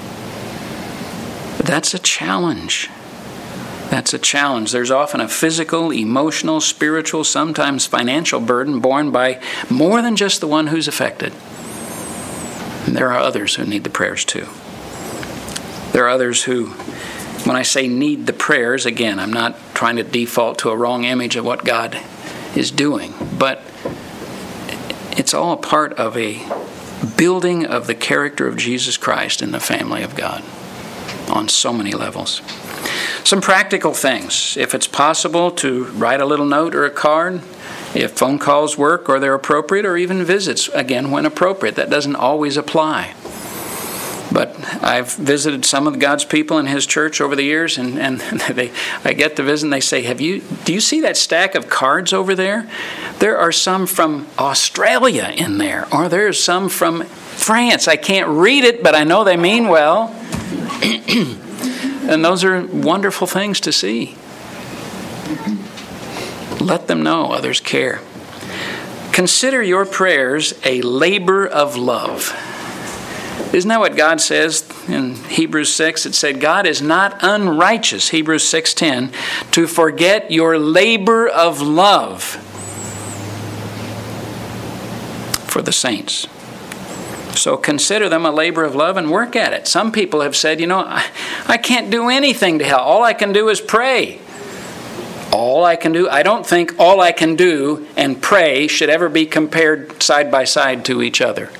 But that's a challenge. That's a challenge. There's often a physical, emotional, spiritual, sometimes financial burden borne by more than just the one who's affected. And there are others who need the prayers too. There are others who, when I say need the prayers, again, I'm not trying to default to a wrong image of what God is doing, but it's all a part of a building of the character of Jesus Christ in the family of God on so many levels. Some practical things. If it's possible to write a little note or a card, if phone calls work or they're appropriate, or even visits, again, when appropriate. That doesn't always apply. But I've visited some of God's people in his church over the years, and I get to visit and they say, do you see that stack of cards over there? There are some from Australia in there, or there's some from France. I can't read it, but I know they mean well. And those are wonderful things to see. Let them know others care. Consider your prayers a labor of love. Isn't that what God says in Hebrews 6? It said, God is not unrighteous, Hebrews 6:10, to forget your labor of love for the saints. So consider them a labor of love and work at it. Some people have said, I can't do anything to help. All I can do is pray. All I can do? I don't think all I can do and pray should ever be compared side by side to each other.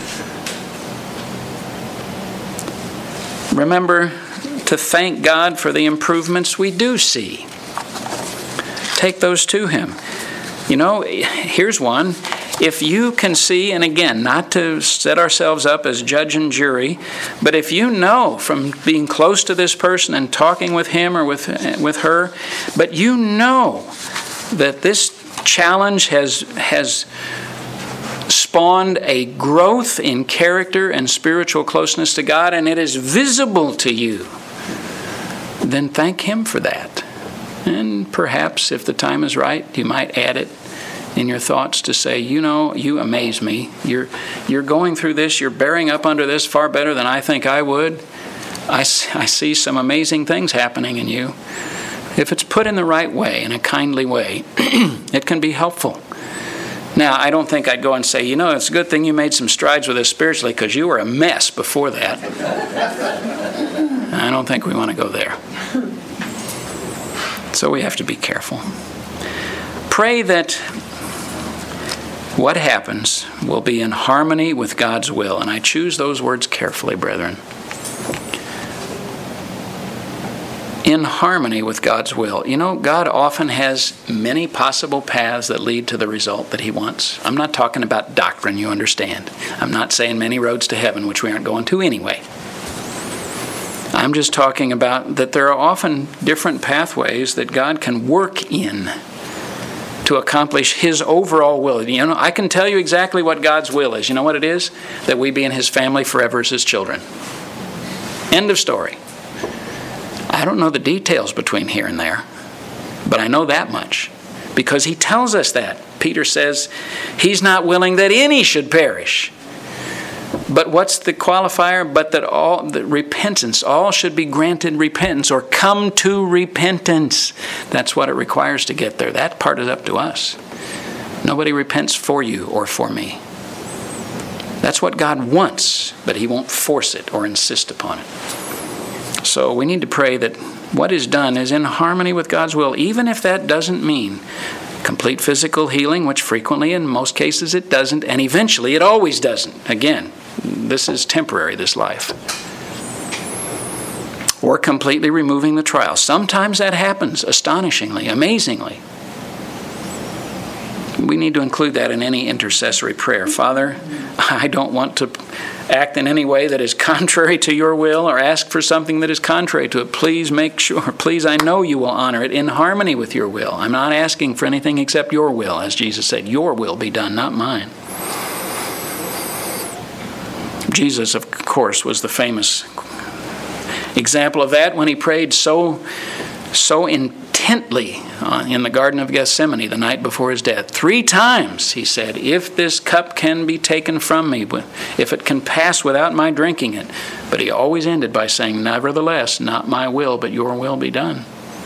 Remember to thank God for the improvements we do see. Take those to Him. Here's one. If you can see, and again, not to set ourselves up as judge and jury, but if you know from being close to this person and talking with him or with her, but you know that this challenge has spawned a growth in character and spiritual closeness to God, and it is visible to you, then thank Him for that. And perhaps if the time is right, you might add it in your thoughts to say, you amaze me. You're going through this, you're bearing up under this far better than I think I would. I see some amazing things happening in you. If it's put in the right way, in a kindly way, it can be helpful. Now, I don't think I'd go and say, it's a good thing you made some strides with us spiritually because you were a mess before that. I don't think we want to go there. So we have to be careful. Pray that what happens will be in harmony with God's will. And I choose those words carefully, brethren. In harmony with God's will. God often has many possible paths that lead to the result that He wants. I'm not talking about doctrine, you understand. I'm not saying many roads to heaven, which we aren't going to anyway. I'm just talking about that there are often different pathways that God can work in to accomplish His overall will. I can tell you exactly what God's will is. You know what it is? That we be in His family forever as His children. End of story. I don't know the details between here and there, but I know that much because He tells us that. Peter says He's not willing that any should perish. But what's the qualifier? But that repentance, all should be granted repentance or come to repentance. That's what it requires to get there. That part is up to us. Nobody repents for you or for me. That's what God wants, but He won't force it or insist upon it. So we need to pray that what is done is in harmony with God's will, even if that doesn't mean complete physical healing, which frequently in most cases it doesn't, and eventually it always doesn't. Again, this is temporary, this life. Or completely removing the trial. Sometimes that happens, astonishingly, amazingly. We need to include that in any intercessory prayer. Father, I don't want to act in any way that is contrary to your will or ask for something that is contrary to it. Please make sure, I know you will honor it in harmony with your will. I'm not asking for anything except your will. As Jesus said, your will be done, not mine. Jesus, of course, was the famous example of that when He prayed so intently in the Garden of Gethsemane the night before His death. 3 times He said, if this cup can be taken from me, if it can pass without my drinking it. But He always ended by saying, nevertheless, not my will, but your will be done.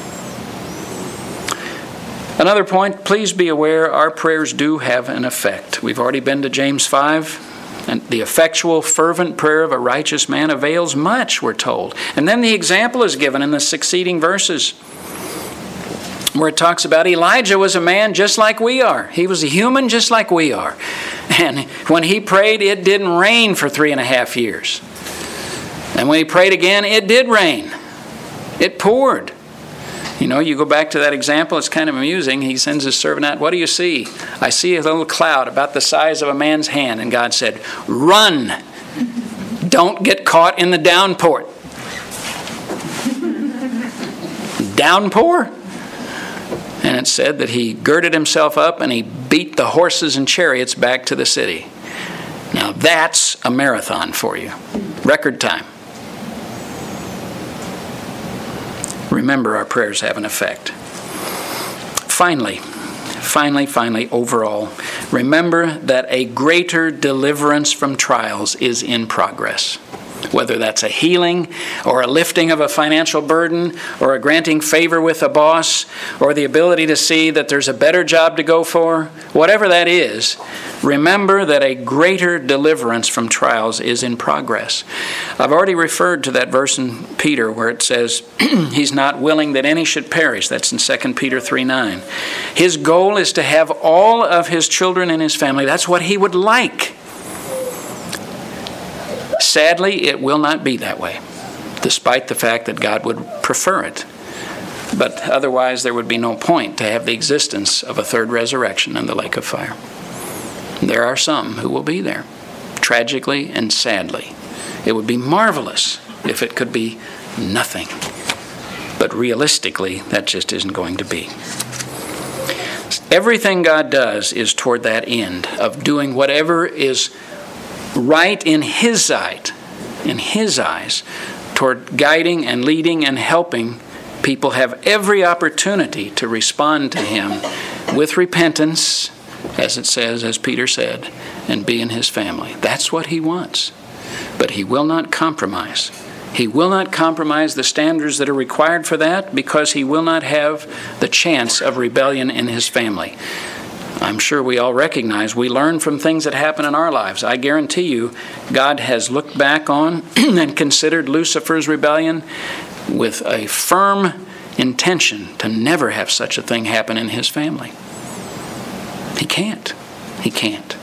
Another point, please be aware our prayers do have an effect. We've already been to James 5. And the effectual, fervent prayer of a righteous man avails much, we're told. And then the example is given in the succeeding verses where it talks about Elijah was a man just like we are. He was a human just like we are. And when he prayed, it didn't rain for 3.5 years. And when he prayed again, it did rain. It poured. You go back to that example, it's kind of amusing. He sends his servant out. What do you see? I see a little cloud about the size of a man's hand. And God said, run. Don't get caught in the downpour. Downpour? And it said that he girded himself up and he beat the horses and chariots back to the city. Now that's a marathon for you. Record time. Remember, our prayers have an effect. Finally, overall, remember that a greater deliverance from trials is in progress. Whether that's a healing or a lifting of a financial burden or a granting favor with a boss or the ability to see that there's a better job to go for, whatever that is, remember that a greater deliverance from trials is in progress. I've already referred to that verse in Peter where it says, he's not willing that any should perish. That's in 2 Peter 3:9. His goal is to have all of his children in his family. That's what he would like. Sadly, it will not be that way, despite the fact that God would prefer it. But otherwise, there would be no point to have the existence of a third resurrection in the lake of fire. There are some who will be there, tragically and sadly. It would be marvelous if it could be nothing. But realistically, that just isn't going to be. Everything God does is toward that end of doing whatever is right in His sight, in His eyes, toward guiding and leading and helping people have every opportunity to respond to Him with repentance, as it says, as Peter said, and be in His family. That's what He wants. But He will not compromise. He will not compromise the standards that are required for that because He will not have the chance of rebellion in His family. I'm sure we all recognize we learn from things that happen in our lives. I guarantee you, God has looked back on and considered Lucifer's rebellion with a firm intention to never have such a thing happen in His family. He can't. He can't.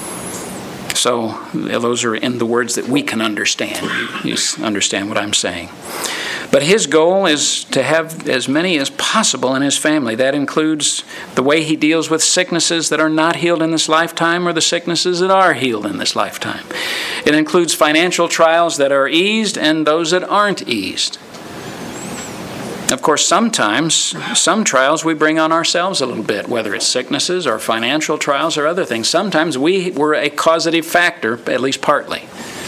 So those are in the words that we can understand. You understand what I'm saying. But His goal is to have as many as possible in His family. That includes the way He deals with sicknesses that are not healed in this lifetime or the sicknesses that are healed in this lifetime. It includes financial trials that are eased and those that aren't eased. Of course, sometimes, some trials we bring on ourselves a little bit, whether it's sicknesses or financial trials or other things. Sometimes we're a causative factor, at least partly.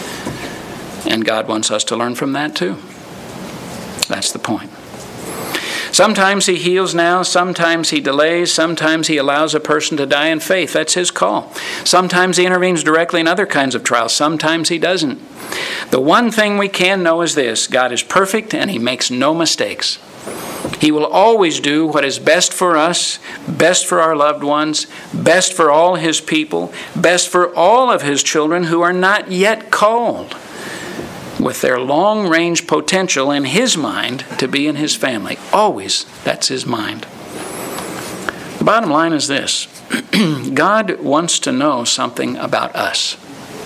And God wants us to learn from that too. That's the point. Sometimes He heals now, sometimes He delays, sometimes He allows a person to die in faith. That's His call. Sometimes He intervenes directly in other kinds of trials, sometimes He doesn't. The one thing we can know is this: God is perfect and He makes no mistakes. He will always do what is best for us, best for our loved ones, best for all His people, best for all of His children who are not yet called, with their long-range potential in His mind to be in His family. Always, that's His mind. The bottom line is this: God wants to know something about us.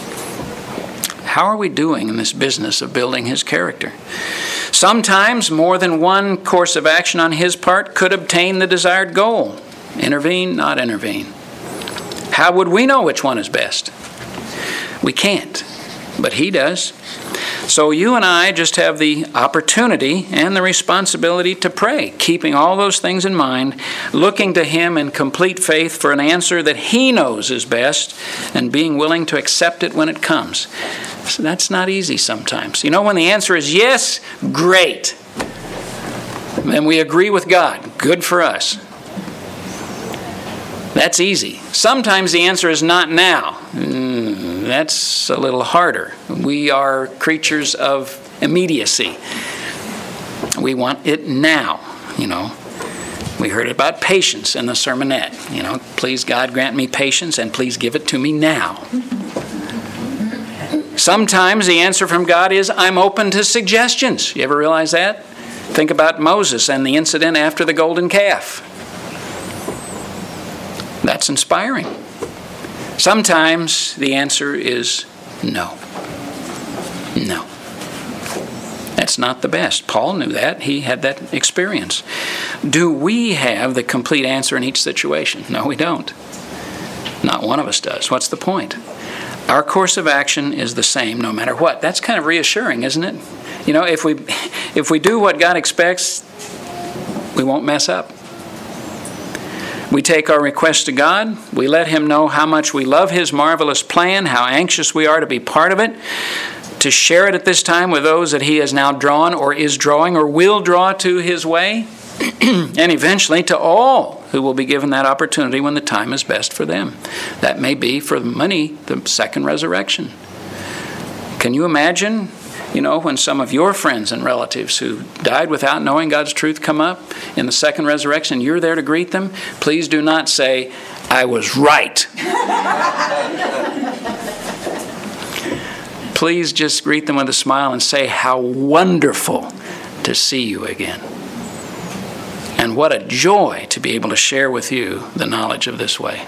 How are we doing in this business of building His character? Sometimes more than one course of action on His part could obtain the desired goal. Intervene, not intervene. How would we know which one is best? We can't, but He does. So you and I just have the opportunity and the responsibility to pray, keeping all those things in mind, looking to Him in complete faith for an answer that He knows is best, and being willing to accept it when it comes. So that's not easy sometimes. You know, when the answer is yes, great. Then we agree with God. Good for us. That's easy. Sometimes the answer is not now. That's a little harder. We are creatures of immediacy. We want it now, you know. We heard about patience in the sermonette. You know, please God grant me patience and please give it to me now. Sometimes the answer from God is, I'm open to suggestions. You ever realize that? Think about Moses and the incident after the golden calf. That's inspiring. Sometimes the answer is no. No. That's not the best. Paul knew that. He had that experience. Do we have the complete answer in each situation? No, we don't. Not one of us does. What's the point? Our course of action is the same no matter what. That's kind of reassuring, isn't it? You know, if we do what God expects, we won't mess up. We take our request to God. We let Him know how much we love His marvelous plan, how anxious we are to be part of it, to share it at this time with those that He has now drawn or is drawing or will draw to His way. and eventually to all who will be given that opportunity when the time is best for them. That may be for many the second resurrection. Can you imagine, when some of your friends and relatives who died without knowing God's truth come up in the second resurrection, you're there to greet them? Please do not say, "I was right." Please just greet them with a smile and say, "How wonderful to see you again. And what a joy to be able to share with you the knowledge of this way."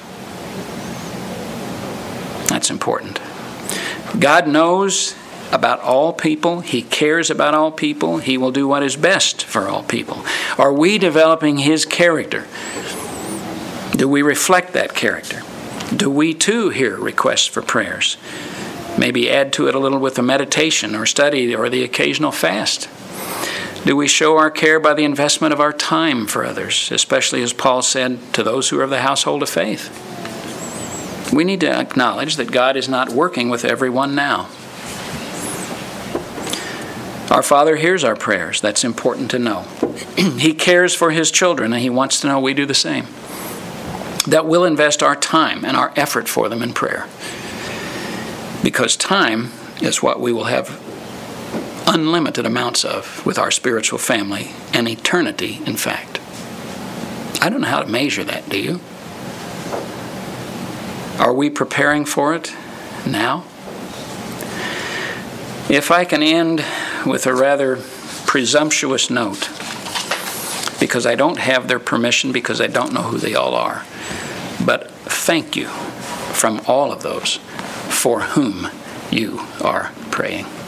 That's important. God knows about all people. He cares about all people. He will do what is best for all people. Are we developing His character? Do we reflect that character? Do we too hear requests for prayers? Maybe add to it a little with the meditation or study or the occasional fast. Do we show our care by the investment of our time for others, especially as Paul said, to those who are of the household of faith? We need to acknowledge that God is not working with everyone now. Our Father hears our prayers. That's important to know. He cares for His children, and He wants to know we do the same. That we'll invest our time and our effort for them in prayer. Because time is what we will have unlimited amounts of with our spiritual family, and eternity, in fact. I don't know how to measure that, do you? Are we preparing for it now? If I can end with a rather presumptuous note, because I don't have their permission, because I don't know who they all are, but thank you from all of those for whom you are praying.